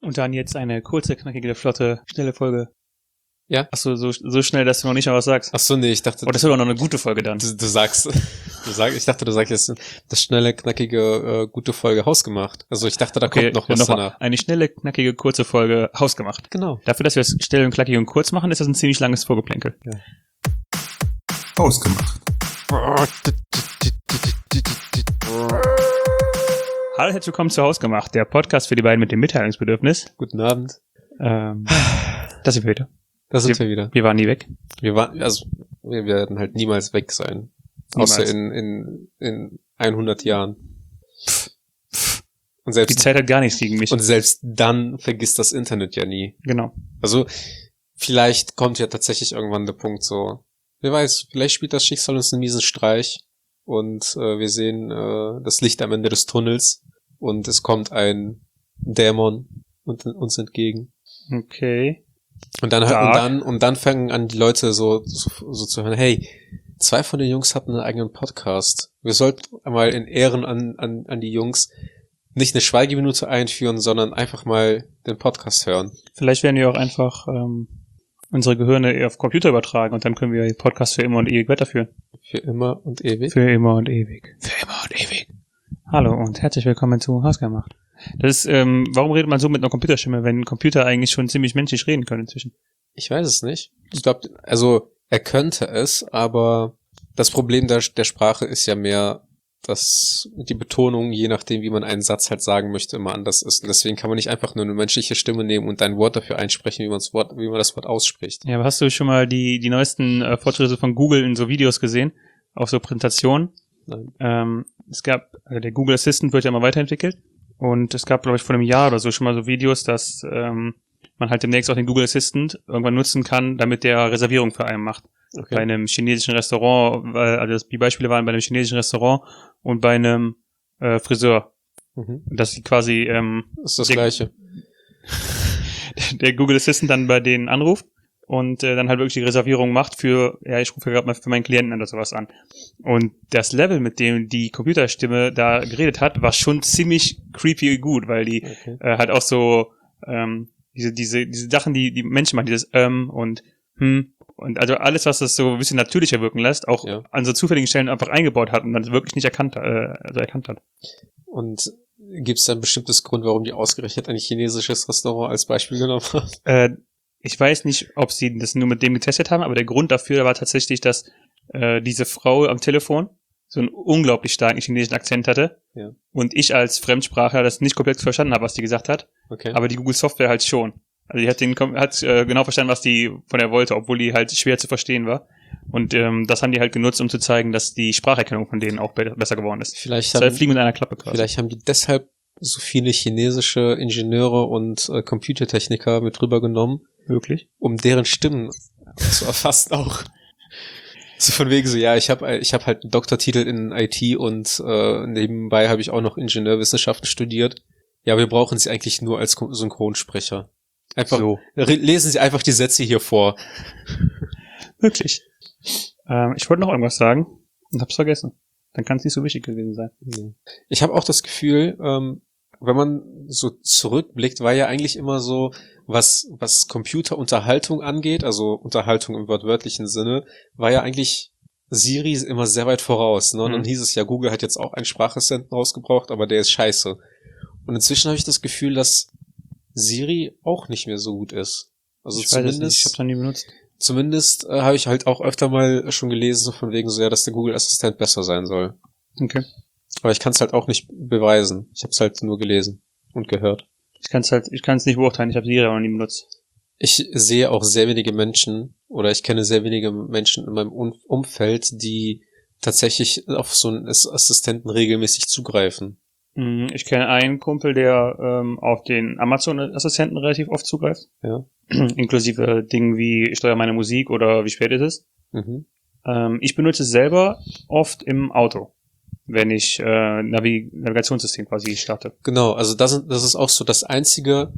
Und dann jetzt eine kurze, knackige, flotte, schnelle Folge. Ja? Achso, so schnell, dass du noch nicht mal was sagst. Achso, nee, ich dachte... Oh, das wird auch noch eine gute Folge dann. Ich dachte, du sagst jetzt das schnelle, knackige, gute Folge hausgemacht. Also ich dachte, da kommt noch was danach. Eine schnelle, knackige, kurze Folge hausgemacht. Genau. Dafür, dass wir es schnell und knackig und kurz machen, ist das ein ziemlich langes Vorgeplänkel. Ja. Hausgemacht. Hallo, herzlich willkommen zu Hausgemacht, der Podcast für die beiden mit dem Mitteilungsbedürfnis. Guten Abend. Das sind wir wieder. Wir waren nie weg. Wir werden halt niemals weg sein. Niemals. Außer in 100 Jahren. Und selbst, Die Zeit hat gar nichts gegen mich. und selbst dann vergisst das Internet ja nie. Genau. Also, vielleicht kommt ja tatsächlich irgendwann der Punkt so, wer weiß, vielleicht spielt das Schicksal uns einen miesen Streich und wir sehen das Licht am Ende des Tunnels und es kommt ein Dämon uns entgegen. Okay. Und dann fangen an die Leute so zu hören, hey, 2 von den Jungs hatten einen eigenen Podcast. Wir sollten einmal in Ehren an die Jungs nicht eine Schweigeminute einführen, sondern einfach mal den Podcast hören. Vielleicht werden wir auch einfach unsere Gehirne eher auf Computer übertragen und dann können wir den Podcast für immer und ewig weiterführen. Für immer und ewig? Für immer und ewig. Für immer und ewig. Hallo und herzlich willkommen zu Hausgemacht. Das ist, warum redet man so mit einer Computerstimme, wenn Computer eigentlich schon ziemlich menschlich reden können inzwischen? Ich weiß es nicht. Ich glaube, also er könnte es, aber das Problem der Sprache ist ja mehr, dass die Betonung, je nachdem, wie man einen Satz halt sagen möchte, immer anders ist. Und deswegen kann man nicht einfach nur eine menschliche Stimme nehmen und ein Wort dafür einsprechen, wie man das Wort ausspricht. Ja, aber hast du schon mal die neuesten Fortschritte von Google in so Videos gesehen? Auf so Präsentationen? Nein. Der Google Assistant wird ja immer weiterentwickelt. Und es gab, glaube ich, vor einem Jahr oder so schon mal so Videos, dass man halt demnächst auch den Google Assistant irgendwann nutzen kann, damit der Reservierung für einen macht. Okay. Bei einem chinesischen Restaurant, also die Beispiele waren bei einem chinesischen Restaurant und bei einem Friseur. Mhm. Dass sie quasi Ist das Gleiche. der Google Assistant dann bei denen anruft und dann halt wirklich die Reservierung macht für, ja, ich rufe gerade mal für meinen Klienten oder sowas an. Und das Level, mit dem die Computerstimme da geredet hat, war schon ziemlich creepy gut, weil die halt auch so diese Sachen, die Menschen machen, dieses und also alles, was das so ein bisschen natürlicher wirken lässt, auch an so zufälligen Stellen einfach eingebaut hat und dann wirklich nicht erkannt hat. Und gibt es da ein bestimmtes Grund, warum die ausgerechnet ein chinesisches Restaurant als Beispiel genommen haben? Ich weiß nicht, ob sie das nur mit dem getestet haben, aber der Grund dafür war tatsächlich, dass diese Frau am Telefon so einen unglaublich starken chinesischen Akzent hatte und ich als Fremdsprachler das nicht komplett verstanden habe, was die gesagt hat, aber die Google-Software halt schon. Also die hat genau verstanden, was die von der wollte, obwohl die halt schwer zu verstehen war. Und das haben die halt genutzt, um zu zeigen, dass die Spracherkennung von denen auch besser geworden ist. Fliegen mit einer Klappe quasi. Vielleicht haben die deshalb so viele chinesische Ingenieure und Computertechniker mit rübergenommen. Wirklich? Um deren Stimmen zu erfassen auch. So von wegen so, ja, ich hab halt einen Doktortitel in IT und nebenbei habe ich auch noch Ingenieurwissenschaften studiert. Ja, wir brauchen sie eigentlich nur als Synchronsprecher. Einfach so. Lesen Sie einfach die Sätze hier vor. Wirklich. Ich wollte noch irgendwas sagen und hab's vergessen. Dann kann es nicht so wichtig gewesen sein. Ich habe auch das Gefühl, wenn man so zurückblickt, war ja eigentlich immer so, was Computerunterhaltung angeht, also Unterhaltung im wortwörtlichen Sinne, war ja eigentlich Siri immer sehr weit voraus. Ne? Und dann hieß es ja, Google hat jetzt auch einen Sprachassistenten rausgebracht, aber der ist scheiße. Und inzwischen habe ich das Gefühl, dass Siri auch nicht mehr so gut ist. Also ich weiß es nicht, ich hab's noch nie benutzt. Zumindest habe ich halt auch öfter mal schon gelesen, so von wegen so, ja, dass der Google-Assistent besser sein soll. Okay. Aber ich kann es halt auch nicht beweisen. Ich habe es halt nur gelesen und gehört. Ich kann es nicht beurteilen, ich habe Siri auch noch nie benutzt. Ich sehe auch sehr wenige Menschen, oder ich kenne sehr wenige Menschen in meinem Umfeld, die tatsächlich auf so einen Assistenten regelmäßig zugreifen. Ich kenne einen Kumpel, der auf den Amazon-Assistenten relativ oft zugreift. Ja. Inklusive Dingen wie, ich steuere meine Musik oder wie spät ist es. Ich benutze es selber oft im Auto, wenn ich Navigationssystem quasi starte. Genau, also das ist auch so die einzige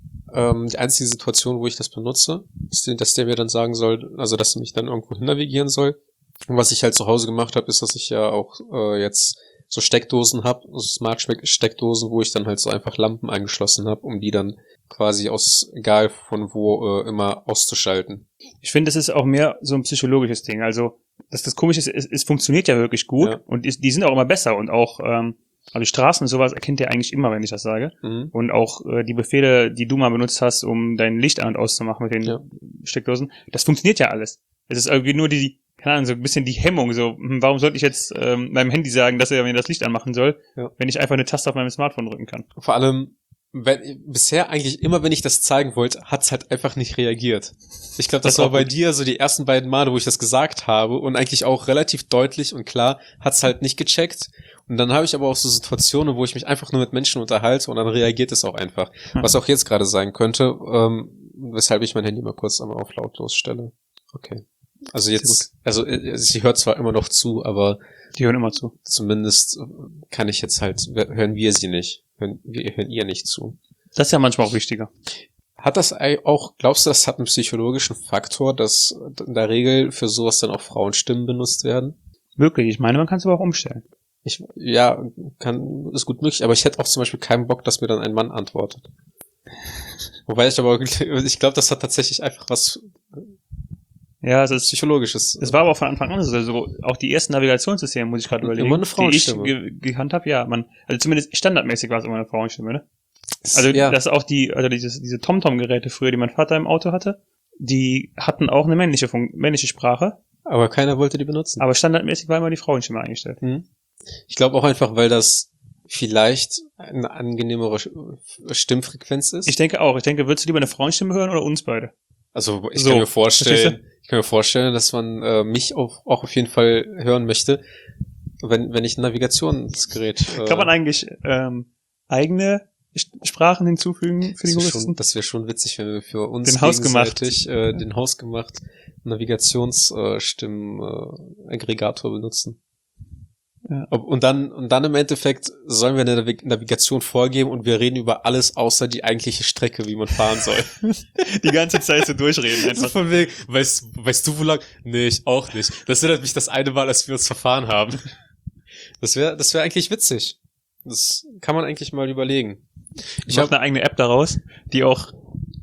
Situation, wo ich das benutze, ist, dass der mir dann sagen soll, also dass er mich dann irgendwo hin navigieren soll. Und was ich halt zu Hause gemacht habe, ist, dass ich ja auch jetzt so Steckdosen habe, so Smart-Steckdosen, wo ich dann halt so einfach Lampen angeschlossen habe, um die dann quasi egal von wo, immer auszuschalten. Ich finde, das ist auch mehr so ein psychologisches Ding. Also, das Komische ist, es funktioniert ja wirklich gut und die sind auch immer besser und auch also die Straßen und sowas erkennt ihr eigentlich immer, wenn ich das sage. Mhm. Und auch die Befehle, die du mal benutzt hast, um dein Licht an- und auszumachen mit den Steckdosen, das funktioniert ja alles. Es ist irgendwie nur keine Ahnung, so ein bisschen die Hemmung, so, warum sollte ich jetzt meinem Handy sagen, dass er mir das Licht anmachen soll, wenn ich einfach eine Taste auf meinem Smartphone drücken kann. Vor allem, bisher eigentlich immer, wenn ich das zeigen wollte, hat's halt einfach nicht reagiert. Ich glaube, das war bei dir so die ersten beiden Male, wo ich das gesagt habe und eigentlich auch relativ deutlich und klar hat's halt nicht gecheckt. Und dann habe ich aber auch so Situationen, wo ich mich einfach nur mit Menschen unterhalte und dann reagiert es auch einfach. Was auch jetzt gerade sein könnte, weshalb ich mein Handy mal kurz einmal auf lautlos stelle. Okay. Also jetzt, also sie hört zwar immer noch zu, aber die hören immer zu. Zumindest kann ich jetzt halt, hören wir sie nicht. Hören ihr nicht zu. Das ist ja manchmal auch wichtiger. Hat das auch, glaubst du, das hat einen psychologischen Faktor, dass in der Regel für sowas dann auch Frauenstimmen benutzt werden? Möglich. Ich meine, man kann es aber auch umstellen. Ist gut möglich, aber ich hätte auch zum Beispiel keinen Bock, dass mir dann ein Mann antwortet. Wobei ich glaube, das hat tatsächlich einfach was es ist Psychologisches. Es war aber auch von Anfang an so, also auch die ersten Navigationssysteme, muss ich gerade überlegen, immer eine Frauenstimme. Die ich gekannt habe, also zumindest standardmäßig war es immer eine Frauenstimme, ne? Also das auch diese TomTom-Geräte früher, die mein Vater im Auto hatte, die hatten auch eine männliche Sprache. Aber keiner wollte die benutzen. Aber standardmäßig war immer die Frauenstimme eingestellt. Ich glaube auch einfach, weil das vielleicht eine angenehmere Stimmfrequenz ist. Ich denke auch. Würdest du lieber eine Frauenstimme hören oder uns beide? Also ich kann mir vorstellen, dass man mich auch auf jeden Fall hören möchte, wenn ich ein Navigationsgerät. Kann man eigentlich eigene Sprachen hinzufügen für die Humanisten? Das wäre schon witzig, wenn wir für uns den hausgemacht Navigationsstimm-Aggregator benutzen. Ja. Und dann im Endeffekt sollen wir eine Navigation vorgeben und wir reden über alles außer die eigentliche Strecke, wie man fahren soll. Die ganze Zeit so durchreden einfach. So von wegen, weißt du wo lang? Nee, ich auch nicht. Das erinnert mich das eine Mal, als wir uns verfahren haben. Das wäre eigentlich witzig. Das kann man eigentlich mal überlegen. Ich habe eine eigene App daraus, die auch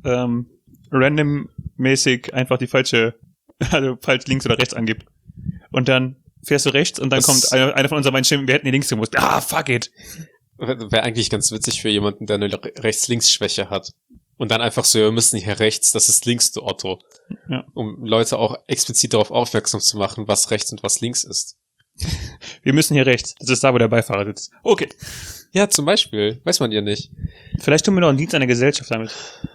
randommäßig einfach die falsch links oder rechts angibt. Und dann fährst du rechts und dann kommt einer von unseren beiden Stimmen, wir hätten hier links gemusst. Fuck it. Wäre eigentlich ganz witzig für jemanden, der eine Rechts-Links-Schwäche hat. Und dann einfach so, wir müssen hier rechts, das ist links, du Otto. Ja. Um Leute auch explizit darauf aufmerksam zu machen, was rechts und was links ist. Wir müssen hier rechts. Das ist da, wo der Beifahrer sitzt. Okay. Ja, zum Beispiel. Weiß man ja nicht. Vielleicht tun wir noch einen Dienst an der Gesellschaft damit.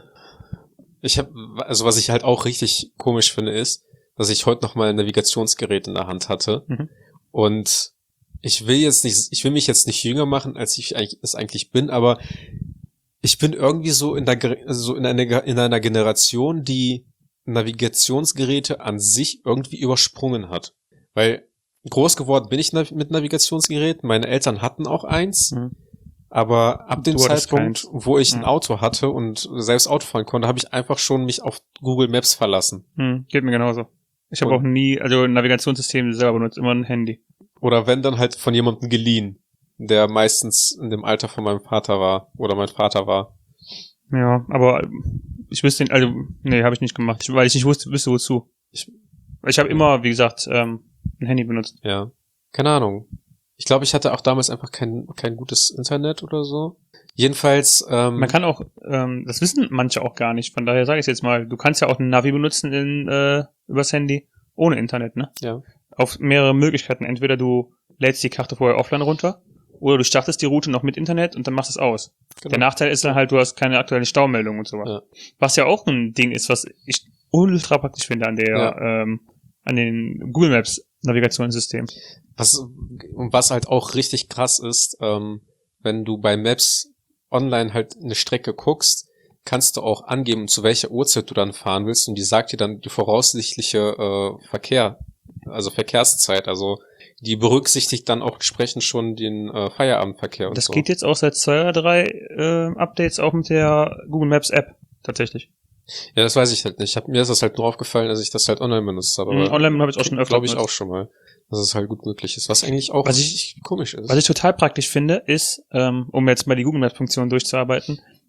Was ich halt auch richtig komisch finde, ist, dass ich heute noch mal ein Navigationsgerät in der Hand hatte. Und ich will mich jetzt nicht jünger machen, als ich es eigentlich bin, aber ich bin irgendwie so in einer Generation, die Navigationsgeräte an sich irgendwie übersprungen hat. Weil groß geworden bin ich mit Navigationsgeräten, meine Eltern hatten auch eins, aber ab dem Zeitpunkt, wo ich ein Auto hatte und selbst Auto fahren konnte, habe ich einfach schon mich auf Google Maps verlassen. Geht mir genauso. Ich habe auch nie, ein Navigationssystem selber benutzt, immer ein Handy. Oder wenn, dann halt von jemandem geliehen, der meistens in dem Alter von meinem Vater war oder mein Vater war. Ja, aber ich wüsste, habe ich nicht gemacht, weil ich nicht wusste wozu. Ich habe immer, wie gesagt, ein Handy benutzt. Ja, keine Ahnung. Ich glaube, ich hatte auch damals einfach kein gutes Internet oder so. Jedenfalls, man kann auch, das wissen manche auch gar nicht, von daher sage ich jetzt mal, du kannst ja auch ein Navi benutzen übers Handy, ohne Internet, ne? Ja. Auf mehrere Möglichkeiten. Entweder du lädst die Karte vorher offline runter, oder du startest die Route noch mit Internet und dann machst es aus. Genau. Der Nachteil ist dann halt, du hast keine aktuelle Staumeldung und sowas. Ja. Was ja auch ein Ding ist, was ich ultra praktisch finde an den Google Maps Navigationssystem. Was halt auch richtig krass ist, wenn du bei Maps online halt eine Strecke guckst, kannst du auch angeben, zu welcher Uhrzeit du dann fahren willst, und die sagt dir dann die voraussichtliche Verkehrszeit, also die berücksichtigt dann auch entsprechend schon den Feierabendverkehr und das so. Das geht jetzt auch seit 2 oder 3 Updates auch mit der Google Maps App, tatsächlich. Ja, das weiß ich halt nicht. Mir ist das halt nur aufgefallen, dass ich das halt online benutzt habe. Online habe ich auch schon öfter glaube ich auch schon mal, dass es halt gut möglich ist. Was eigentlich auch komisch ist. Was ich total praktisch finde, ist, um jetzt mal die Google Maps Funktion durchzuarbeiten,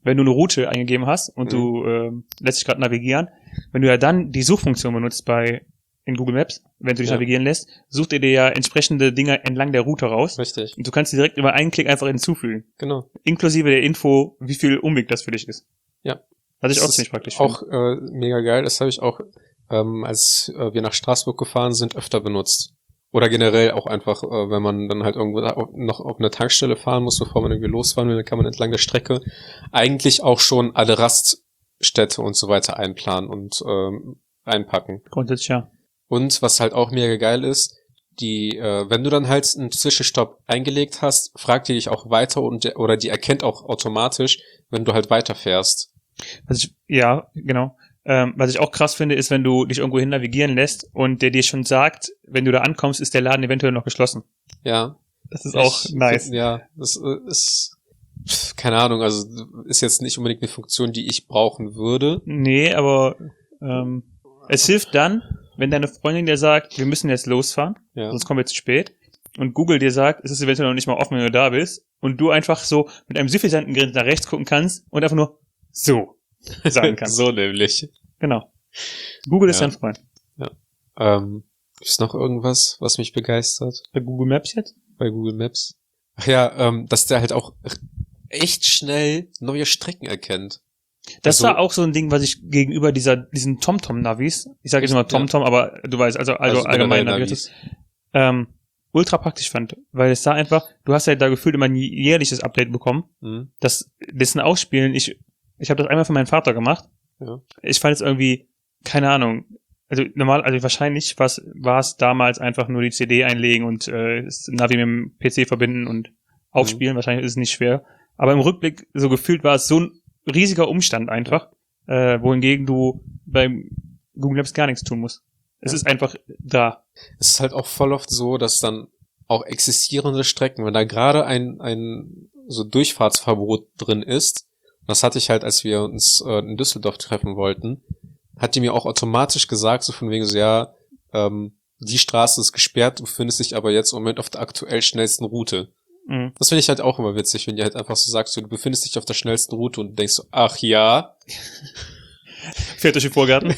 wenn du eine Route eingegeben hast und du lässt dich gerade navigieren, wenn du ja dann die Suchfunktion benutzt in Google Maps, wenn du dich navigieren lässt, sucht er dir ja entsprechende Dinge entlang der Route raus. Richtig. Und du kannst direkt über einen Klick einfach hinzufügen. Genau. Inklusive der Info, wie viel Umweg das für dich ist. Ja. Was ich auch ziemlich praktisch finde. Auch mega geil. Das habe ich auch, als wir nach Straßburg gefahren sind, öfter benutzt. Oder generell auch einfach, wenn man dann halt irgendwo noch auf eine Tankstelle fahren muss, bevor man irgendwie losfahren will, dann kann man entlang der Strecke eigentlich auch schon alle Raststätte und so weiter einplanen und einpacken. Grundsätzlich ja. Und was halt auch mega geil ist, wenn du dann halt einen Zwischenstopp eingelegt hast, fragt die dich auch weiter oder die erkennt auch automatisch, wenn du halt weiterfährst. Ja, genau. Was ich auch krass finde, ist, wenn du dich irgendwo hin navigieren lässt und der dir schon sagt, wenn du da ankommst, ist der Laden eventuell noch geschlossen. Ja. Das ist auch nice. Ja, das ist, keine Ahnung, also ist jetzt nicht unbedingt eine Funktion, die ich brauchen würde. Nee, aber es hilft dann, wenn deine Freundin dir sagt, wir müssen jetzt losfahren, sonst kommen wir zu spät. Und Google dir sagt, es ist eventuell noch nicht mal offen, wenn du da bist. Und du einfach so mit einem suffisanten Grinsen nach rechts gucken kannst und einfach nur so sagen kannst. So nämlich. Genau. Google ist dein Freund. Ja. Ist noch irgendwas, was mich begeistert? Bei Google Maps jetzt? Bei Google Maps. Ach ja, dass der halt auch echt schnell neue Strecken erkennt. Das war auch so ein Ding, was ich gegenüber diesen TomTom-Navis, ich sage jetzt immer TomTom, aber du weißt, also allgemein Navis, ultra praktisch fand, weil es da einfach, du hast ja da gefühlt immer ein jährliches Update bekommen, dessen Ausspielen, ich habe das einmal für meinen Vater gemacht, ich fand es irgendwie, keine Ahnung, also wahrscheinlich war es damals einfach nur die CD einlegen und das Navi mit dem PC verbinden und aufspielen, wahrscheinlich ist es nicht schwer, aber im Rückblick so gefühlt war es so ein riesiger Umstand einfach, wohingegen du beim Google Maps gar nichts tun musst. Es ist einfach da. Es ist halt auch voll oft so, dass dann auch existierende Strecken, wenn da gerade ein so Durchfahrtsverbot drin ist, das hatte ich halt, als wir uns in Düsseldorf treffen wollten, hat die mir auch automatisch gesagt, so von wegen so, ja, die Straße ist gesperrt, du befindest dich aber jetzt im Moment auf der aktuell schnellsten Route. Das finde ich halt auch immer witzig, wenn die halt einfach so sagst, du befindest dich auf der schnellsten Route und denkst so, ach ja. Fährt durch den Vorgarten.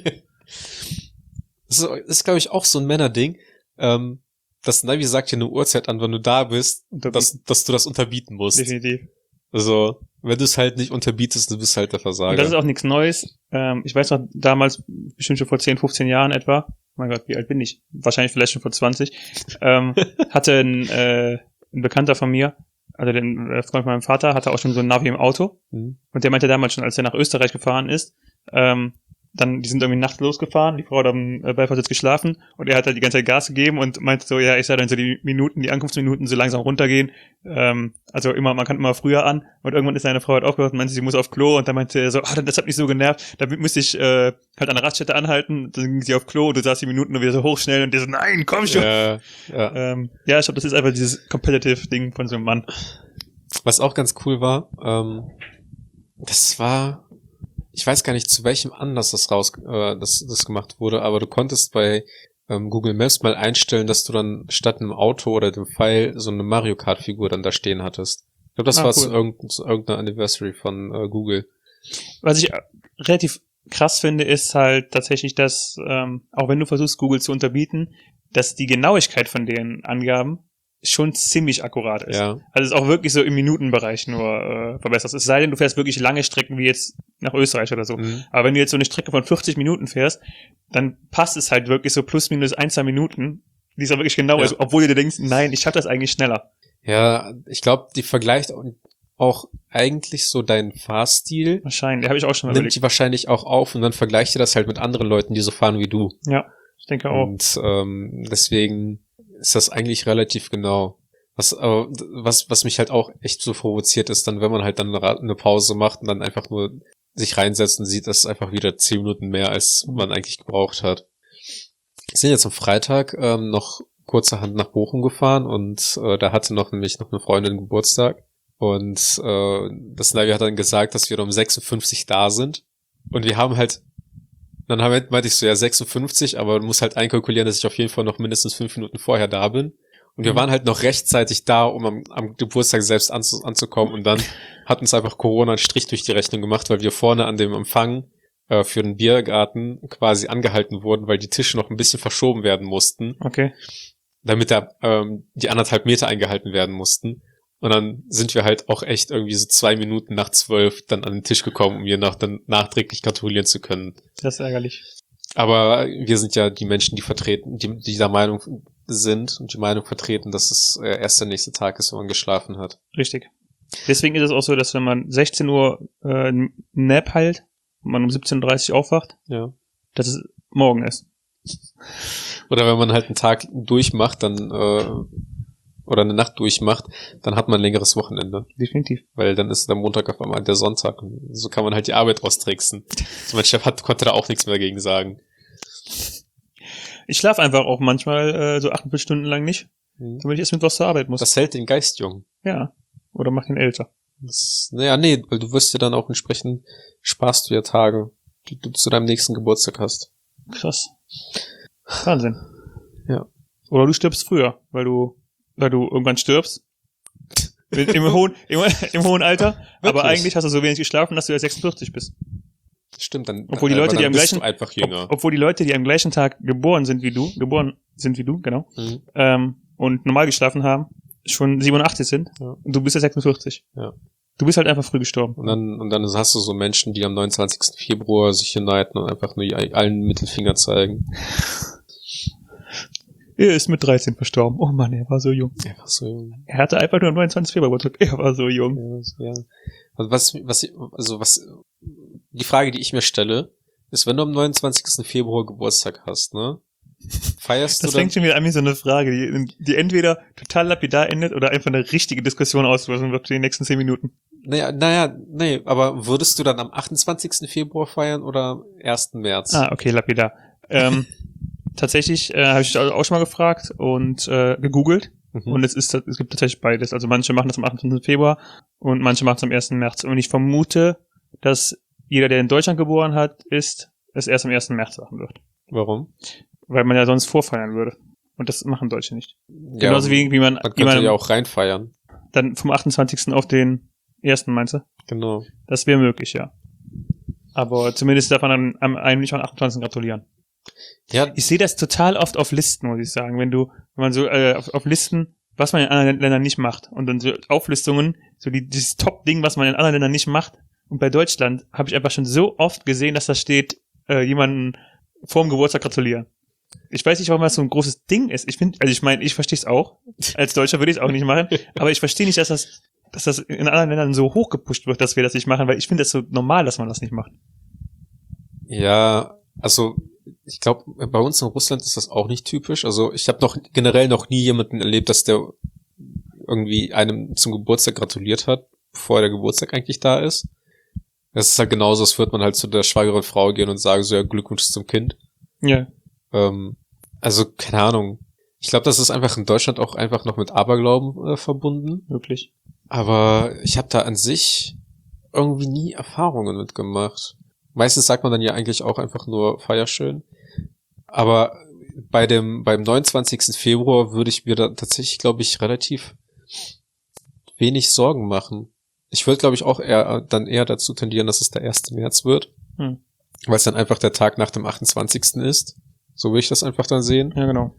Das ist glaube ich, auch so ein Männerding. Das Navi sagt dir eine Uhrzeit an, wenn du da bist, dass du das unterbieten musst. Definitiv. Also, wenn du es halt nicht unterbietest, du bist halt der Versager. Und das ist auch nichts Neues. Ich weiß noch, damals, bestimmt schon vor 10, 15 Jahren etwa, mein Gott, wie alt bin ich? Wahrscheinlich vielleicht schon vor 20, hatte ein Bekannter von mir, also der Freund von meinem Vater, hatte auch schon so ein Navi im Auto. Und der meinte damals schon, als er nach Österreich gefahren ist, die sind irgendwie nachts losgefahren, die Frau hat am Beifahrersitz geschlafen und er hat halt die ganze Zeit Gas gegeben und meinte so, ja, ich sah dann so die Ankunftsminuten so langsam runtergehen. Also man kann immer früher an und irgendwann ist seine Frau halt aufgehört und meinte, sie muss auf Klo und dann meinte er so, das hat mich so genervt, damit müsste ich halt an der Raststätte anhalten, dann ging sie auf Klo und du sahst die Minuten nur wieder so hochschnell und der so, nein, komm schon. Ja, ich glaube, das ist einfach dieses Competitive-Ding von so einem Mann. Was auch ganz cool war, das war, ich weiß gar nicht, zu welchem Anlass das gemacht wurde, aber du konntest bei Google Maps mal einstellen, dass du dann statt einem Auto oder dem Pfeil so eine Mario Kart Figur dann da stehen hattest. Ich glaube, das war cool. zu irgendeiner Anniversary von Google. Was ich relativ krass finde, ist halt tatsächlich, dass, auch wenn du versuchst, Google zu unterbieten, dass die Genauigkeit von den Angaben schon ziemlich akkurat ist. Ja. Also es ist auch wirklich so im Minutenbereich nur verbessert. Es sei denn, du fährst wirklich lange Strecken wie jetzt nach Österreich oder so. Aber wenn du jetzt so eine Strecke von 40 Minuten fährst, dann passt es halt wirklich so plus minus 1-2 Minuten, die ist auch wirklich genau ist, obwohl du dir denkst, nein, ich schaff das eigentlich schneller. Ja, ich glaube, die vergleicht auch eigentlich so deinen Fahrstil. Wahrscheinlich, habe ich auch schon mal überlegt. Nimmt die wahrscheinlich auch auf und dann vergleicht ihr das halt mit anderen Leuten, die so fahren wie du. Ja, ich denke auch. Und deswegen ist das eigentlich relativ genau. Was mich halt auch echt so provoziert ist, dann, wenn man halt dann eine Pause macht und dann einfach nur sich reinsetzt und sieht, das ist einfach wieder 10 Minuten mehr, als man eigentlich gebraucht hat. Wir sind jetzt am Freitag noch kurzerhand nach Bochum gefahren und da hatte nämlich noch eine Freundin Geburtstag und das Navi hat dann gesagt, dass wir um 56 da sind und wir haben halt, meinte ich so, ja 56, aber du musst halt einkalkulieren, dass ich auf jeden Fall noch mindestens 5 Minuten vorher da bin. Und wir waren halt noch rechtzeitig da, um am Geburtstag selbst anzukommen. Und dann hat uns einfach Corona einen Strich durch die Rechnung gemacht, weil wir vorne an dem Empfang für den Biergarten quasi angehalten wurden, weil die Tische noch ein bisschen verschoben werden mussten. Okay. Damit da die 1,5 Meter eingehalten werden mussten. Und dann sind wir halt auch echt irgendwie so 2 Minuten nach 12 dann an den Tisch gekommen, um hier dann nachträglich gratulieren zu können. Das ist ärgerlich. Aber wir sind ja die Menschen, die vertreten, die der Meinung sind und die Meinung vertreten, dass es erst der nächste Tag ist, wenn man geschlafen hat. Richtig. Deswegen ist es auch so, dass wenn man 16 Uhr Nap halt und man um 17:30 Uhr aufwacht, ja, dass es morgen ist. Oder wenn man halt einen Tag durchmacht, dann oder eine Nacht durchmacht, dann hat man ein längeres Wochenende. Definitiv. Weil dann ist der Montag auf einmal der Sonntag. Und so kann man halt die Arbeit austricksen. So, mein Chef konnte da auch nichts mehr dagegen sagen. Ich schlafe einfach auch manchmal so 48 Stunden lang nicht, damit ich erst mittwochs zur Arbeit muss. Das hält den Geist jung. Ja. Oder macht ihn älter. Nee, weil du wirst ja dann auch entsprechend, sparst du ja Tage, die du zu deinem nächsten Geburtstag hast. Krass. Wahnsinn. Ja. Oder du stirbst früher, weil du irgendwann stirbst. Im hohen Alter. Aber eigentlich hast du so wenig geschlafen, dass du ja 46 bist. Stimmt, dann obwohl die Leute, die am gleichen, du einfach jünger. Obwohl die Leute, die am gleichen Tag geboren sind wie du, genau, und normal geschlafen haben, schon 87 sind. Ja. Und du bist ja 46. Ja. Du bist halt einfach früh gestorben. Und dann hast du so Menschen, die am 29. Februar sich hier neiden und einfach nur allen Mittelfinger zeigen. Er ist mit 13 verstorben. Oh Mann, er war so jung. Er hatte einfach nur am 29. Februar Geburtstag. Er war so jung. Ja. Also die Frage, die ich mir stelle, ist, wenn du am 29. Februar Geburtstag hast, ne? Feierst du das fängt schon wieder an wie so eine Frage, die entweder total lapidar endet oder einfach eine richtige Diskussion auslösen wird für die nächsten 10 Minuten. Nee, aber würdest du dann am 28. Februar feiern oder am 1. März? Ah, okay, lapidar. Tatsächlich habe ich auch schon mal gefragt und gegoogelt. Und es gibt tatsächlich beides. Also manche machen das am 28. Februar und manche machen es am 1. März. Und ich vermute, dass jeder, der in Deutschland geboren hat, es erst am 1. März machen wird. Warum? Weil man ja sonst vorfeiern würde. Und das machen Deutsche nicht. Ja, genauso wie man könnte ja auch reinfeiern. Dann vom 28. auf den 1. meinst du? Genau. Das wäre möglich, ja. Aber zumindest darf man dann eigentlich am 28. gratulieren. Ja. Ich sehe das total oft auf Listen, muss ich sagen. Wenn man so auf Listen, was man in anderen Ländern nicht macht. Und dann so Auflistungen, so dieses Top-Ding, was man in anderen Ländern nicht macht. Und bei Deutschland habe ich einfach schon so oft gesehen, dass da steht, jemanden vorm Geburtstag gratulieren. Ich weiß nicht, warum das so ein großes Ding ist. Ich verstehe es auch. Als Deutscher würde ich es auch nicht machen. Aber ich verstehe nicht, dass das in anderen Ländern so hochgepusht wird, dass wir das nicht machen, weil ich finde das so normal, dass man das nicht macht. Ja, also ich glaube, bei uns in Russland ist das auch nicht typisch. Also ich habe generell noch nie jemanden erlebt, dass der irgendwie einem zum Geburtstag gratuliert hat, bevor der Geburtstag eigentlich da ist. Das ist halt genauso, als würde man halt zu der schwangeren Frau gehen und sagen, so ja, Glückwunsch zum Kind. Ja. Also, keine Ahnung. Ich glaube, das ist einfach in Deutschland auch einfach noch mit Aberglauben verbunden. Wirklich. Aber ich habe da an sich irgendwie nie Erfahrungen mitgemacht. Meistens sagt man dann ja eigentlich auch einfach nur feierschön. Aber beim 29. Februar würde ich mir da tatsächlich, glaube ich, relativ wenig Sorgen machen. Ich würde, glaube ich, auch eher dazu tendieren, dass es der 1. März wird. Weil es dann einfach der Tag nach dem 28. ist. So will ich das einfach dann sehen. Ja, genau.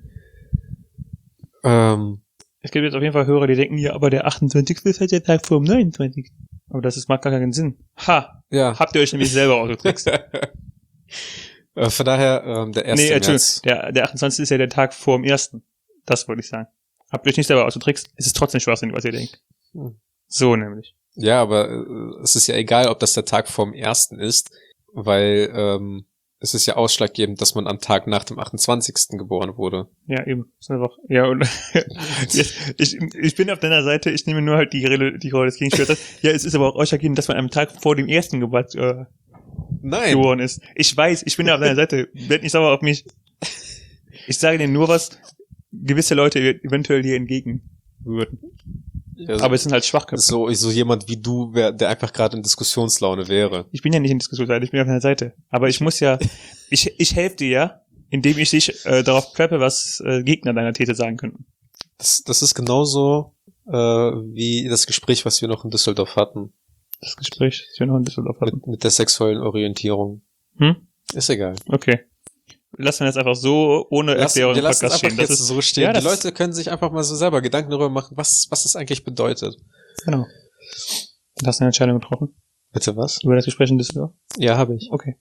Es gibt jetzt auf jeden Fall Hörer, die denken, ja, aber der 28. ist halt der Tag vor dem 29. Aber das macht gar keinen Sinn. Ha! Ja. Habt ihr euch nämlich selber ausgetrickst. Von daher, der 1. März. Der 28. ist ja der Tag vor dem 1. Das wollte ich sagen. Habt ihr euch nicht selber ausgetrickst, ist es trotzdem Schwachsinn, was ihr denkt. So nämlich. Ja, aber es ist ja egal, ob das der Tag vor dem 1. ist, weil es ist ja ausschlaggebend, dass man am Tag nach dem 28. geboren wurde. Ja, eben. Ist einfach, ja, und ich bin auf deiner Seite, ich nehme nur halt die Rolle des Gegenspielers. Ja, es ist aber auch ausschlaggebend, dass man am Tag vor dem 1. Geburtstag geboren ist. Ich weiß, ich bin auf deiner Seite. Werd nicht sauer auf mich. Ich sage dir nur, was gewisse Leute eventuell dir entgegen würden. Ja, aber es sind halt Schwachköpfe. So jemand wie du, der einfach gerade in Diskussionslaune wäre. Ich bin ja nicht in Diskussionslaune, ich bin auf deiner Seite. Aber ich muss ja, ich helfe dir ja, indem ich dich darauf preppe, was Gegner deiner These sagen könnten. Das ist genauso wie das Gespräch, was wir noch in Düsseldorf hatten. Das Gespräch, das wir noch in Düsseldorf hatten. Mit der sexuellen Orientierung. Ist egal. Okay. Lassen wir jetzt einfach so ohne Erklärung im Podcast stehen. Das ist so stehen. Ja, die Leute können sich einfach mal so selber Gedanken darüber machen, was das eigentlich bedeutet. Genau. Du hast eine Entscheidung getroffen. Bitte was? Über das Gespräch in Düsseldorf? Ja, habe ich. Okay.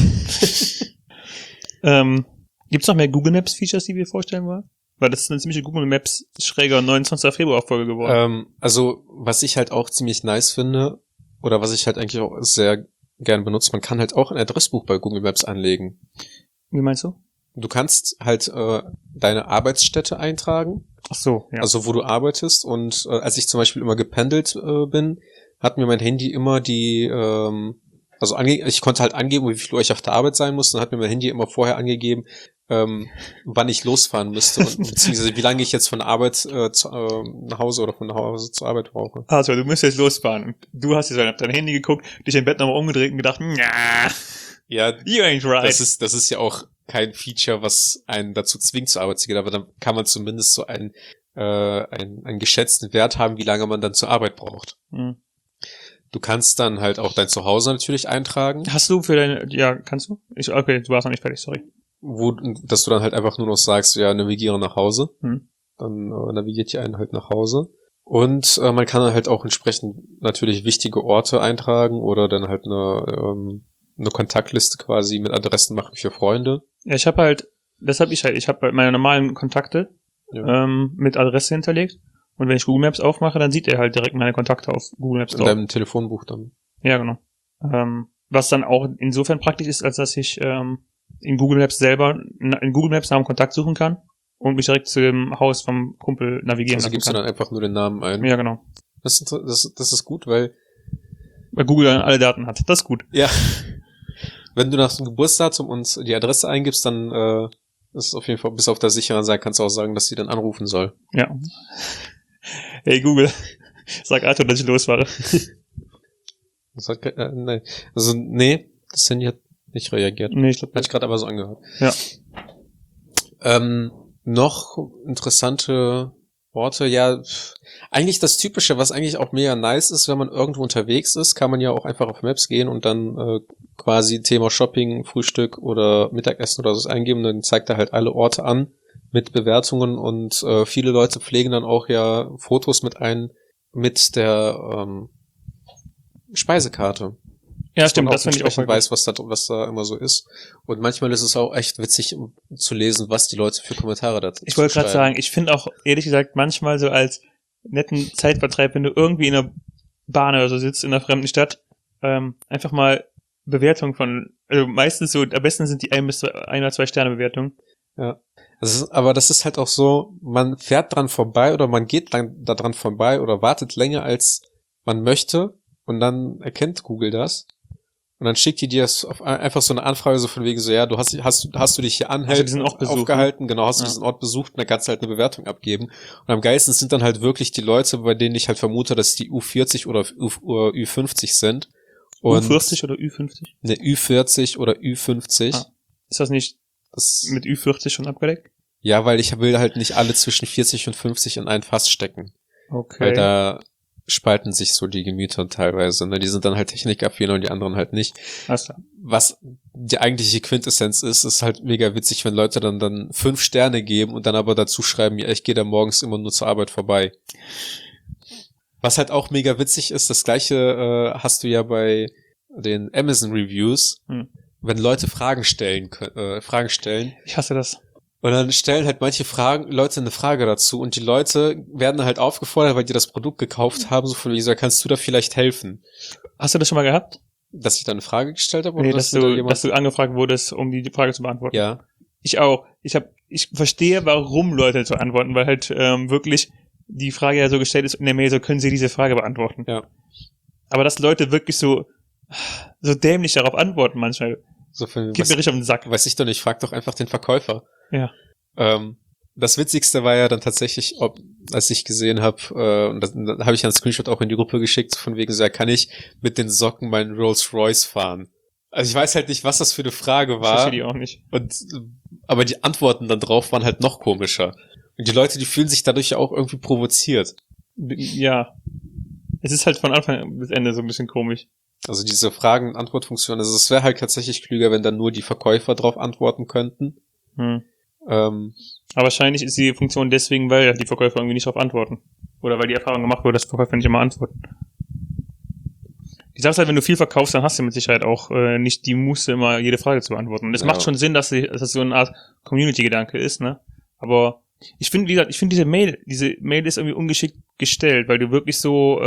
Gibt's noch mehr Google Maps Features, die wir vorstellen wollen? Weil das ist eine ziemliche Google Maps schräger 29. Februar Folge geworden. Also, was ich halt auch ziemlich nice finde, oder was ich halt eigentlich auch sehr gern benutze, man kann halt auch ein Adressbuch bei Google Maps anlegen. Wie meinst du? Du kannst halt deine Arbeitsstätte eintragen. Ach so, ja. Also wo du arbeitest. Und als ich zum Beispiel immer gependelt bin, hat mir mein Handy immer die, ich konnte halt angeben, wie viel Uhr ich auf der Arbeit sein musste. Dann hat mir mein Handy immer vorher angegeben, wann ich losfahren müsste und beziehungsweise wie lange ich jetzt von Arbeit nach Hause oder von Hause zur Arbeit brauche. Also du müsstest jetzt losfahren. Du hast jetzt auf dein Handy geguckt, dich im Bett nochmal umgedreht und gedacht, ja, you ain't right. Das ist ja auch kein Feature, was einen dazu zwingt, zur Arbeit zu gehen, aber dann kann man zumindest so einen geschätzten Wert haben, wie lange man dann zur Arbeit braucht. Du kannst dann halt auch dein Zuhause natürlich eintragen. Hast du kannst du? Okay, du warst noch nicht fertig, sorry. Dass du dann halt einfach nur noch sagst, ja, navigiere nach Hause. Dann navigiert die einen halt nach Hause. Und man kann dann halt auch entsprechend natürlich wichtige Orte eintragen oder dann halt eine Kontaktliste quasi mit Adressen machen für Freunde. Ja, ich habe meine normalen Kontakte mit Adresse hinterlegt. Und wenn ich Google Maps aufmache, dann sieht er halt direkt meine Kontakte auf Google Maps. In deinem Telefonbuch dann. Ja, genau. Was dann auch insofern praktisch ist, als dass ich in Google Maps nach einem Kontakt suchen kann und mich direkt zu dem Haus vom Kumpel navigieren lassen kann. Also gibst du dann einfach nur den Namen ein? Ja, genau. Das ist gut, weil Google dann alle Daten hat. Das ist gut. Ja. Wenn du nach dem Geburtsdatum und die Adresse eingibst, dann ist es auf jeden Fall bis auf der sicheren Seite, kannst du auch sagen, dass sie dann anrufen soll. Ja. Hey Google, sag Arthur, dass ich losfahre. Nein. Also, nee, das Handy hat nicht reagiert. Nee, ich glaube, hat ich gerade aber so angehört. Ja. Noch interessante Orte, ja, eigentlich das Typische, was eigentlich auch mega nice ist, wenn man irgendwo unterwegs ist, kann man ja auch einfach auf Maps gehen und dann quasi Thema Shopping, Frühstück oder Mittagessen oder so eingeben, dann zeigt er halt alle Orte an mit Bewertungen und viele Leute pflegen dann auch ja Fotos mit der Speisekarte. Ja, stimmt, das finde ich auch. Weiß, was da immer so ist. Und manchmal ist es auch echt witzig zu lesen, was die Leute für Kommentare dazu schreiben. Ich wollte gerade sagen, ich finde auch, ehrlich gesagt, manchmal so als netten Zeitvertreib, wenn du irgendwie in einer Bahn oder so sitzt in einer fremden Stadt, einfach mal Bewertungen also meistens so, am besten sind die 1 oder 2 Sterne Bewertungen. Ja. Aber das ist halt auch so, man fährt dran vorbei oder man geht da dran vorbei oder wartet länger als man möchte und dann erkennt Google das. Und dann schickt die dir einfach so eine Anfrage so von wegen so, ja, hast du dich hier aufgehalten, genau, hast du diesen Ort besucht und dann kannst du halt eine Bewertung abgeben. Und am geilsten sind dann halt wirklich die Leute, bei denen ich halt vermute, dass die U40 oder Ü50 sind. Und U40 oder Ü50? Ne, Ü40 oder Ü50. Ah. Ist das nicht mit Ü40 schon abgedeckt? Ja, weil ich will halt nicht alle zwischen 40 und 50 in ein Fass stecken. Okay. Weil da spalten sich so die Gemüter teilweise, ne? Die sind dann halt technikaffin und die anderen halt nicht. Alles klar. Was die eigentliche Quintessenz ist halt mega witzig, wenn Leute dann 5 Sterne geben und dann aber dazu schreiben, ja, ich gehe da morgens immer nur zur Arbeit vorbei. Was halt auch mega witzig ist, das gleiche hast du ja bei den Amazon Reviews, wenn Leute Fragen stellen. Ich hasse das. Und dann stellen halt manche Leute eine Frage dazu und die Leute werden halt aufgefordert, weil die das Produkt gekauft haben, so von wie gesagt, kannst du da vielleicht helfen? Hast du das schon mal gehabt? Dass ich da eine Frage gestellt habe? Nee, dass du angefragt wurdest, um die Frage zu beantworten. Ja. Ich auch. Ich verstehe, warum Leute so antworten, weil halt wirklich die Frage ja so gestellt ist in der Mail, so können sie diese Frage beantworten. Ja. Aber dass Leute wirklich so dämlich darauf antworten manchmal, gibt mir richtig auf den Sack. Weiß ich doch nicht, frag doch einfach den Verkäufer. Ja. Das Witzigste war ja dann tatsächlich, als ich gesehen habe, und dann habe ich einen Screenshot auch in die Gruppe geschickt, von wegen so, ja, kann ich mit den Socken meinen Rolls Royce fahren? Also ich weiß halt nicht, was das für eine Frage war. Ich verstehe die auch nicht. Aber die Antworten dann drauf waren halt noch komischer. Und die Leute, die fühlen sich dadurch ja auch irgendwie provoziert. Ja. Es ist halt von Anfang bis Ende so ein bisschen komisch. Also diese Fragen-Antwort-Funktion, also es wäre halt tatsächlich klüger, wenn dann nur die Verkäufer drauf antworten könnten. Aber wahrscheinlich ist die Funktion deswegen, weil die Verkäufer irgendwie nicht darauf antworten. Oder weil die Erfahrung gemacht wurde, dass Verkäufer nicht immer antworten. Die Sache ist halt, wenn du viel verkaufst, dann hast du mit Sicherheit auch nicht die Muße, immer jede Frage zu beantworten. Und es macht schon Sinn, dass das so eine Art Community-Gedanke ist, ne? Aber ich finde, wie gesagt, diese Mail ist irgendwie ungeschickt gestellt, weil du wirklich so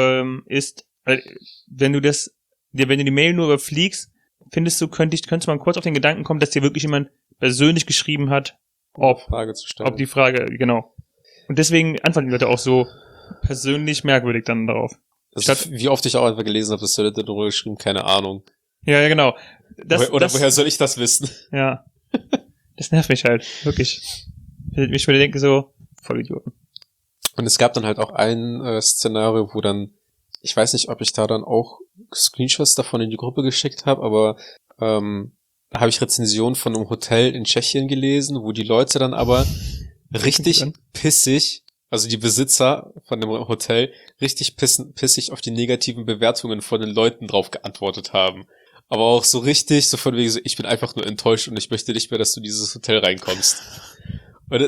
wenn du die Mail nur überfliegst, findest du, könnte man kurz auf den Gedanken kommen, dass dir wirklich jemand persönlich geschrieben hat, ob die Frage, genau. Und deswegen antworten die Leute auch so persönlich merkwürdig dann darauf. Wie oft ich auch einfach gelesen habe, dass die Leute darüber geschrieben, keine Ahnung. Ja, genau. Woher soll ich das wissen? Ja. Das nervt mich halt, wirklich. Ich würde denken so, voll Idioten. Und es gab dann halt auch ein Szenario, wo dann, ich weiß nicht, ob ich da dann auch Screenshots davon in die Gruppe geschickt habe, aber da habe ich Rezensionen von einem Hotel in Tschechien gelesen, wo die Leute dann aber richtig pissig, also die Besitzer von dem Hotel, richtig pissig auf die negativen Bewertungen von den Leuten drauf geantwortet haben. Aber auch so richtig, so von wegen so, ich bin einfach nur enttäuscht und ich möchte nicht mehr, dass du in dieses Hotel reinkommst. Und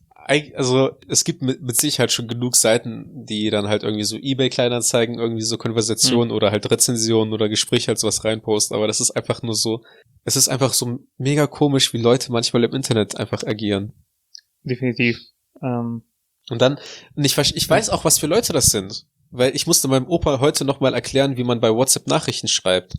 es gibt mit Sicherheit schon genug Seiten, die dann halt irgendwie so eBay-Kleinanzeigen, irgendwie so Konversationen oder halt Rezensionen oder Gespräche halt sowas reinposten, aber das ist einfach nur so, es ist einfach so mega komisch, wie Leute manchmal im Internet einfach agieren. Definitiv. Und ich weiß auch, was für Leute das sind, weil ich musste meinem Opa heute nochmal erklären, wie man bei WhatsApp Nachrichten schreibt.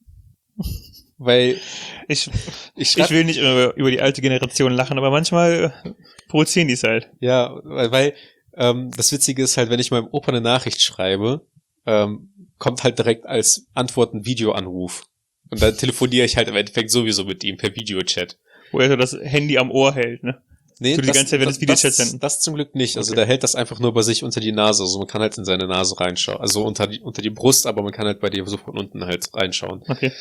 Weil ich will nicht über die alte Generation lachen, aber manchmal provozieren die es halt. Ja, weil das Witzige ist halt, wenn ich meinem Opa eine Nachricht schreibe, kommt halt direkt als Antwort ein Videoanruf. Und dann telefoniere ich halt im Endeffekt sowieso mit ihm per Videochat. Wo er so das Handy am Ohr hält, ne? Nee, so die ganze Zeit, wenn das Videochat senden. Das zum Glück nicht. Also der hält das einfach nur bei sich unter die Nase. Also man kann halt in seine Nase reinschauen. Also unter die Brust, aber man kann halt bei dir so von unten halt reinschauen. Okay.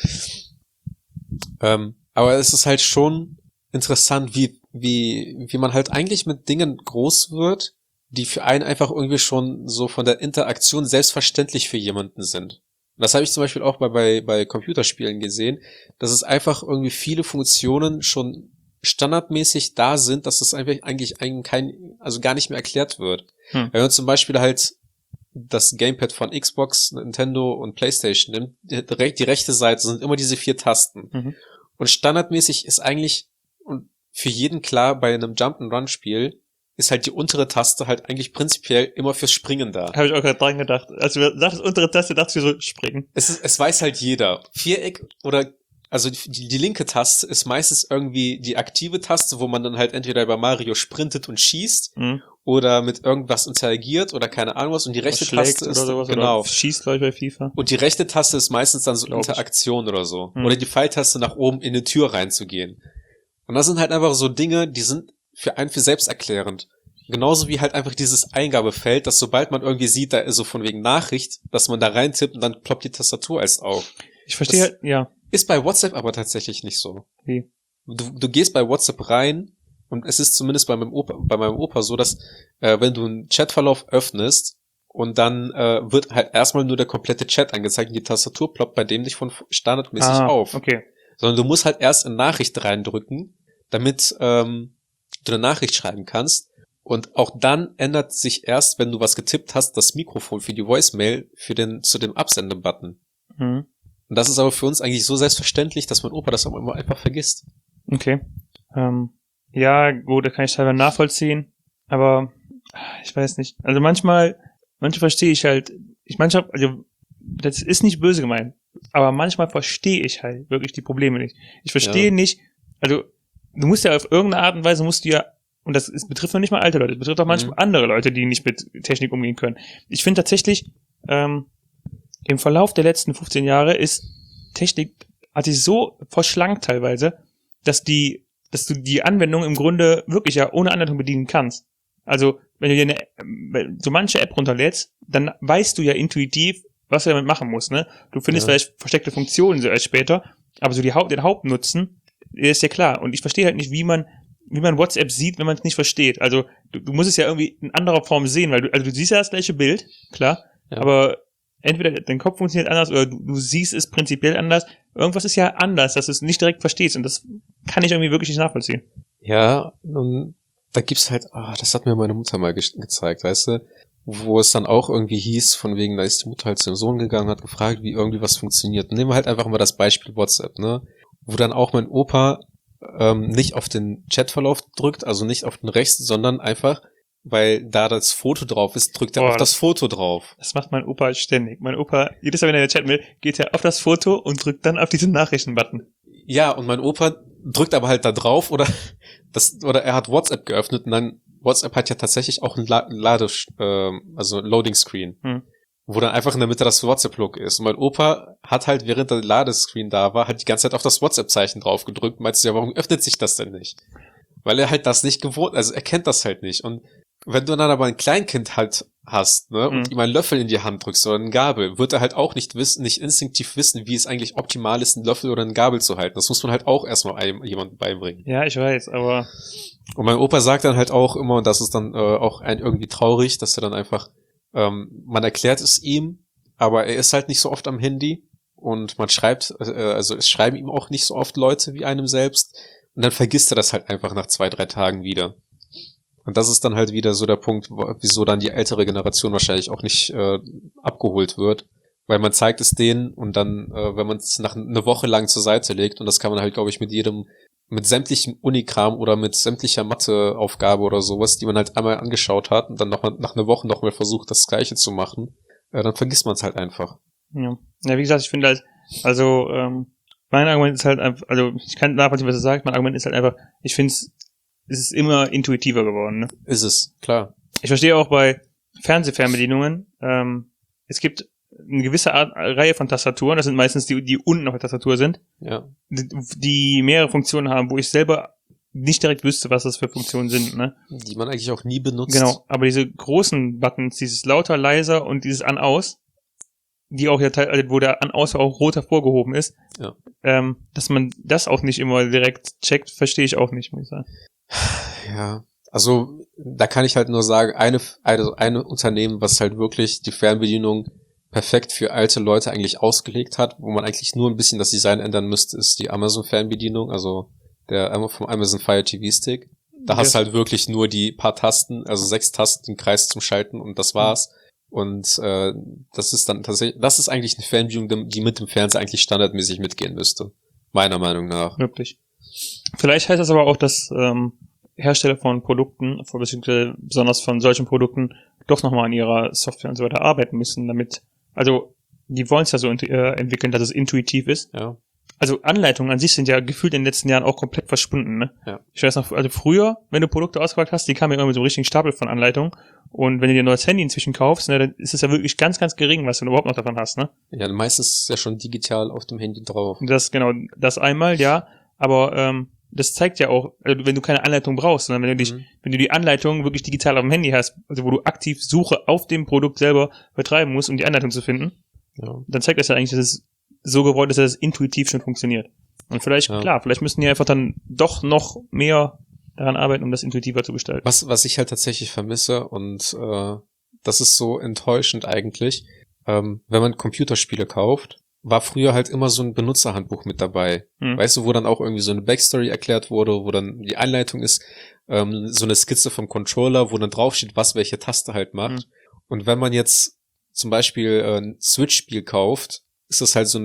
Aber es ist halt schon interessant, wie man halt eigentlich mit Dingen groß wird, die für einen einfach irgendwie schon so von der Interaktion selbstverständlich für jemanden sind. Und das habe ich zum Beispiel auch bei Computerspielen gesehen, dass es einfach irgendwie viele Funktionen schon standardmäßig da sind, dass es einfach eigentlich also gar nicht mehr erklärt wird. Wenn man zum Beispiel halt das Gamepad von Xbox, Nintendo und PlayStation nimmt, die rechte Seite sind immer diese 4 Tasten. Und standardmäßig ist eigentlich, und für jeden klar, bei einem Jump-and-Run-Spiel ist halt die untere Taste halt eigentlich prinzipiell immer fürs Springen da. Habe ich auch gerade dran gedacht. Als du sagtest, untere Taste, dachte ich so, springen. Es weiß halt jeder. Viereck oder, also die linke Taste ist meistens irgendwie die aktive Taste, wo man dann halt entweder bei Mario sprintet und schießt oder mit irgendwas interagiert oder keine Ahnung was. Und die rechte Taste ist, sowas, genau. Oder schießt, glaube ich, bei FIFA. Und die rechte Taste ist meistens dann so Interaktion oder so. Oder die Pfeiltaste nach oben in eine Tür reinzugehen. Und das sind halt einfach so Dinge, die sind für einen für selbsterklärend. Genauso wie halt einfach dieses Eingabefeld, dass sobald man irgendwie sieht, da ist so von wegen Nachricht, dass man da reintippt und dann ploppt die Tastatur erst auf. Ich verstehe halt, ja. Ist bei WhatsApp aber tatsächlich nicht so. Wie? Du gehst bei WhatsApp rein und es ist zumindest bei meinem Opa so, dass wenn du einen Chatverlauf öffnest und dann wird halt erstmal nur der komplette Chat angezeigt und die Tastatur ploppt bei dem nicht von standardmäßig auf. Okay. Sondern du musst halt erst eine Nachricht reindrücken, damit du eine Nachricht schreiben kannst. Und auch dann ändert sich erst, wenn du was getippt hast, das Mikrofon für die Voicemail zu dem Absende-Button. Und das ist aber für uns eigentlich so selbstverständlich, dass mein Opa das auch immer einfach vergisst. Okay. Ja, gut, da kann ich teilweise nachvollziehen, aber ich weiß nicht. Also manche verstehe ich halt, also das ist nicht böse gemeint, aber manchmal verstehe ich halt wirklich die Probleme nicht. Ich verstehe nicht, also du musst ja auf irgendeine Art und Weise und das betrifft noch nicht mal alte Leute, es betrifft auch manchmal andere Leute, die nicht mit Technik umgehen können. Ich finde tatsächlich, im Verlauf der letzten 15 Jahre ist Technik, hat sich so verschlankt teilweise, dass du die Anwendung im Grunde wirklich ja ohne Anleitung bedienen kannst. Also, wenn du dir so manche App runterlädst, dann weißt du ja intuitiv, was du damit machen musst, ne? Du findest vielleicht versteckte Funktionen so erst später, aber so den Hauptnutzen ist ja klar. Und ich verstehe halt nicht, wie man wie man WhatsApp sieht, wenn man es nicht versteht. Also du musst es ja irgendwie in anderer Form sehen, weil du siehst ja das gleiche Bild, klar, aber entweder dein Kopf funktioniert anders oder du siehst es prinzipiell anders. Irgendwas ist ja anders, dass du es nicht direkt verstehst und das kann ich irgendwie wirklich nicht nachvollziehen. Ja, und da gibt's halt, das hat mir meine Mutter mal gezeigt, weißt du, wo es dann auch irgendwie hieß, von wegen, da ist die Mutter halt zum Sohn gegangen, hat gefragt, wie irgendwie was funktioniert. Nehmen wir halt einfach mal das Beispiel WhatsApp, ne, wo dann auch mein Opa nicht auf den Chatverlauf drückt, also nicht auf den rechten, sondern einfach, weil da das Foto drauf ist, drückt er auf das Foto drauf. Das macht mein Opa ständig. Mein Opa, jedes Mal, wenn er chatten will, geht er auf das Foto und drückt dann auf diesen Nachrichten-Button. Ja, und mein Opa drückt aber halt da drauf oder er hat WhatsApp geöffnet und dann, WhatsApp hat ja tatsächlich auch ein also Loading Screen, wo dann einfach in der Mitte das WhatsApp-Logo ist. Und mein Opa hat halt, während der Ladescreen da war, halt die ganze Zeit auf das WhatsApp-Zeichen drauf gedrückt. Meinst du ja, warum öffnet sich das denn nicht? Weil er halt das nicht gewohnt, also er kennt das halt nicht. Und wenn du dann aber ein Kleinkind halt hast, ne, und ihm einen Löffel in die Hand drückst oder eine Gabel, wird er halt auch nicht instinktiv wissen, wie es eigentlich optimal ist, einen Löffel oder eine Gabel zu halten. Das muss man halt auch erstmal jemandem beibringen. Ja, ich weiß, aber... Und mein Opa sagt dann halt auch immer, und das ist dann auch irgendwie traurig, dass er dann einfach, man erklärt es ihm, aber er ist halt nicht so oft am Handy und man schreibt, also es schreiben ihm auch nicht so oft Leute wie einem selbst und dann vergisst er das halt einfach nach 2-3 Tagen wieder. Und das ist dann halt wieder so der Punkt, wieso dann die ältere Generation wahrscheinlich auch nicht abgeholt wird, weil man zeigt es denen und dann, wenn man es nach eine Woche lang zur Seite legt, und das kann man halt, glaube ich, mit sämtlichem Unikram oder mit sämtlicher Matheaufgabe oder sowas, die man halt einmal angeschaut hat und dann noch mal, nach einer Woche noch mal versucht, das Gleiche zu machen, dann vergisst man es halt einfach. Ja, wie gesagt, ich finde halt, also mein Argument ist halt einfach, also ich kann nachvollziehen, was er sagt, mein Argument ist halt einfach, ich finde es ist immer intuitiver geworden. Ne? Ist es, klar. Ich verstehe auch bei Fernsehfernbedienungen, es gibt eine gewisse Reihe von Tastaturen, das sind meistens die unten auf der Tastatur sind, die mehrere Funktionen haben, wo ich selber nicht direkt wüsste, was das für Funktionen sind, ne? Die man eigentlich auch nie benutzt. Genau, aber diese großen Buttons, dieses lauter, leiser und dieses An-Aus, die auch ja wo der An-Aus auch rot hervorgehoben ist, dass man das auch nicht immer direkt checkt, verstehe ich auch nicht, muss ich sagen. Ja, also da kann ich halt nur sagen, eine Unternehmen, was halt wirklich die Fernbedienung perfekt für alte Leute eigentlich ausgelegt hat, wo man eigentlich nur ein bisschen das Design ändern müsste, ist die Amazon-Fernbedienung, also vom Amazon Fire TV Stick. Da hast du halt wirklich nur die paar Tasten, also 6 Tasten, den Kreis zum Schalten und das war's. Und das ist dann tatsächlich, das ist eigentlich eine Fernbedienung, die mit dem Fernseher eigentlich standardmäßig mitgehen müsste. Meiner Meinung nach. Wirklich. Vielleicht heißt das aber auch, dass Hersteller von Produkten, beziehungsweise besonders von solchen Produkten, doch nochmal an ihrer Software und so weiter arbeiten müssen, damit, also die wollen es ja so entwickeln, dass es intuitiv ist. Ja. Also Anleitungen an sich sind ja gefühlt in den letzten Jahren auch komplett verschwunden, ne? Ja. Ich weiß noch, also früher, wenn du Produkte ausgepackt hast, die kamen ja immer mit so einem richtigen Stapel von Anleitungen. Und wenn du dir ein neues Handy inzwischen kaufst, ne, dann ist es ja wirklich ganz, ganz gering, was du überhaupt noch davon hast, ne? Ja, meistens ist es ja schon digital auf dem Handy drauf. Das einmal, ja. Aber das zeigt ja auch, also wenn du keine Anleitung brauchst, sondern wenn du die Anleitung wirklich digital auf dem Handy hast, also wo du aktiv Suche auf dem Produkt selber betreiben musst, um die Anleitung zu finden, dann zeigt das ja eigentlich, dass es so gewollt ist, dass es intuitiv schon funktioniert. Und vielleicht, klar, vielleicht müssen die einfach dann doch noch mehr daran arbeiten, um das intuitiver zu gestalten. Was ich halt tatsächlich vermisse, und das ist so enttäuschend eigentlich, wenn man Computerspiele kauft, war früher halt immer so ein Benutzerhandbuch mit dabei. Weißt du, wo dann auch irgendwie so eine Backstory erklärt wurde, wo dann die Einleitung ist, so eine Skizze vom Controller, wo dann draufsteht, was welche Taste halt macht. Und wenn man jetzt zum Beispiel ein Switch-Spiel kauft, ist das halt so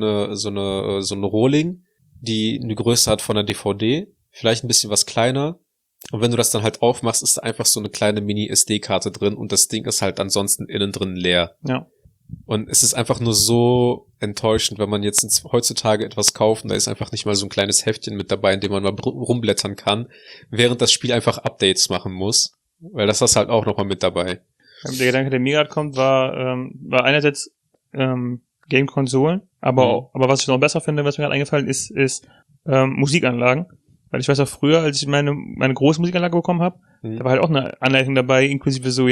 eine Rohling, die eine Größe hat von einer DVD, vielleicht ein bisschen was kleiner. Und wenn du das dann halt aufmachst, ist da einfach so eine kleine Mini-SD-Karte drin und das Ding ist halt ansonsten innen drin leer. Ja. Und es ist einfach nur so enttäuschend, wenn man jetzt heutzutage etwas kauft und da ist einfach nicht mal so ein kleines Heftchen mit dabei, in dem man mal rumblättern kann, während das Spiel einfach Updates machen muss. Weil das ist halt auch nochmal mit dabei. Der Gedanke, der mir gerade kommt, war einerseits Game-Konsolen, aber was ich noch besser finde, was mir gerade eingefallen ist, Musikanlagen. Weil ich weiß auch früher, als ich meine große Musikanlage bekommen habe, da war halt auch eine Anleitung dabei, inklusive so,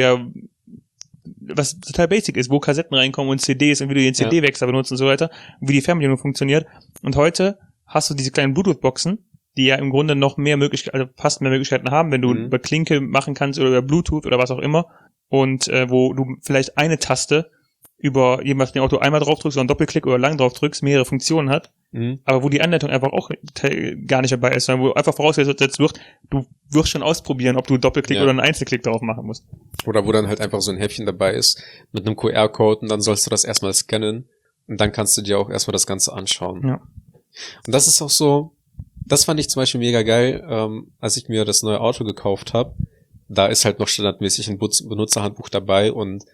was total basic ist, wo Kassetten reinkommen und CDs und wie du den CD-Wechsler benutzt und so weiter, und wie die Fernbedienung funktioniert. Und heute hast du diese kleinen Bluetooth-Boxen, die ja im Grunde noch mehr Möglichkeiten, also fast mehr Möglichkeiten haben, wenn du über Klinke machen kannst oder über Bluetooth oder was auch immer und wo du vielleicht eine Taste über jemals den Auto einmal drauf drückst oder einen Doppelklick oder lang drauf drückst, mehrere Funktionen hat, aber wo die Anleitung einfach auch gar nicht dabei ist, sondern wo einfach vorausgesetzt wird, du wirst schon ausprobieren, ob du einen Doppelklick oder einen Einzelklick drauf machen musst. Oder wo dann halt einfach so ein Häppchen dabei ist mit einem QR-Code und dann sollst du das erstmal scannen und dann kannst du dir auch erstmal das Ganze anschauen. Ja. Und das ist auch so, das fand ich zum Beispiel mega geil, als ich mir das neue Auto gekauft habe. Da ist halt noch standardmäßig ein Benutzerhandbuch dabei und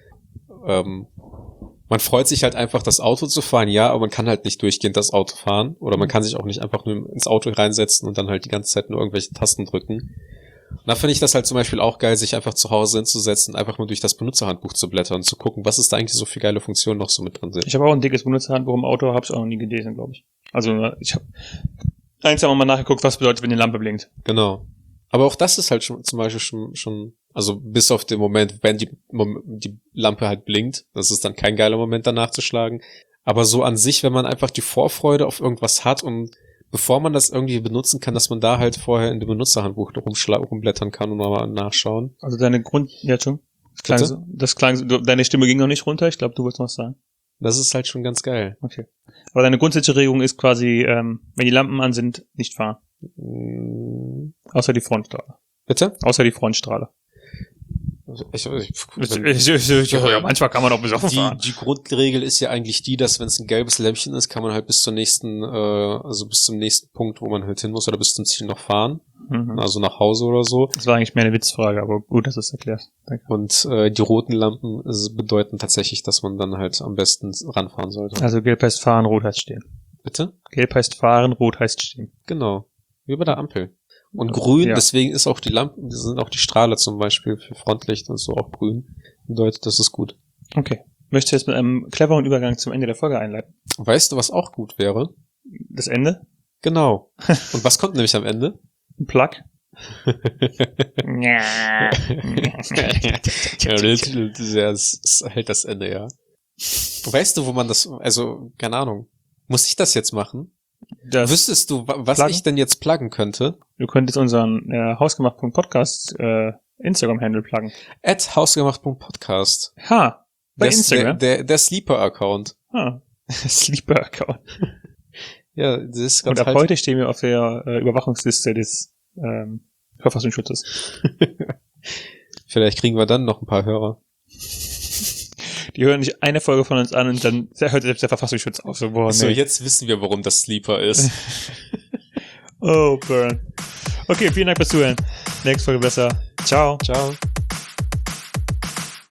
man freut sich halt einfach, das Auto zu fahren, ja, aber man kann halt nicht durchgehend das Auto fahren oder man kann sich auch nicht einfach nur ins Auto reinsetzen und dann halt die ganze Zeit nur irgendwelche Tasten drücken. Und da finde ich das halt zum Beispiel auch geil, sich einfach zu Hause hinzusetzen, einfach mal durch das Benutzerhandbuch zu blättern und zu gucken, was ist da eigentlich so für geile Funktionen noch so mit drin sind. Ich habe auch ein dickes Benutzerhandbuch im Auto, habe es auch noch nie gelesen, glaube ich. Also ich habe eins haben wir mal nachgeguckt, was bedeutet, wenn die Lampe blinkt. Genau. Aber auch das ist halt schon zum Beispiel schon, also bis auf den Moment, wenn die Lampe halt blinkt, das ist dann kein geiler Moment danach zu schlagen. Aber so an sich, wenn man einfach die Vorfreude auf irgendwas hat und bevor man das irgendwie benutzen kann, dass man da halt vorher in dem Benutzerhandbuch rumblättern kann und mal nachschauen. Also deine das klang so, deine Stimme ging noch nicht runter, ich glaube, du wolltest noch was sagen. Das ist halt schon ganz geil. Okay. Aber deine grundsätzliche Regelung ist quasi, wenn die Lampen an sind, nicht fahren. Außer die Frontstrahler. Bitte? Außer die Frontstrahler. Manchmal kann man auch besoffen fahren. Die Grundregel ist ja eigentlich die, dass wenn es ein gelbes Lämpchen ist, kann man halt bis zum nächsten Punkt, wo man halt hin muss, oder bis zum Ziel noch fahren. Also nach Hause oder so. Das war eigentlich mehr eine Witzfrage, aber gut, dass du es erklärst. Danke. Und die roten Lampen bedeuten tatsächlich, dass man dann halt am besten ranfahren sollte. Also gelb heißt fahren, rot heißt stehen. Bitte? Gelb heißt fahren, rot heißt stehen. Genau. Wie bei der Ampel. Und grün, deswegen ist auch die Lampen, sind auch die Strahler zum Beispiel für Frontlicht und so auch grün. Bedeutet, das ist gut. Okay. Möchtest du jetzt mit einem cleveren Übergang zum Ende der Folge einleiten? Weißt du, was auch gut wäre? Das Ende? Genau. Und was kommt nämlich am Ende? Ein Plug? Das ist halt das Ende, ja. Weißt du, wo man das, also, keine Ahnung. Muss ich das jetzt machen? Wüsstest du, was pluggen? Ich denn jetzt pluggen könnte? Du könntest unseren hausgemacht.podcast Instagram-Handle pluggen. @hausgemacht.podcast. Ha, bei Instagram? Der Sleeper-Account. Sleeper-Account. Ja, das ist ganz. Und ab heute stehen wir auf der Überwachungsliste des Verfassungsschutzes. Vielleicht kriegen wir dann noch ein paar Hörer. Die hören nicht eine Folge von uns an und dann hört selbst der Verfassungsschutz auf. So, jetzt wissen wir, warum das Sleeper ist. Oh, burn. Okay, vielen Dank fürs Zuhören. Nächste Folge besser. Ciao. Ciao.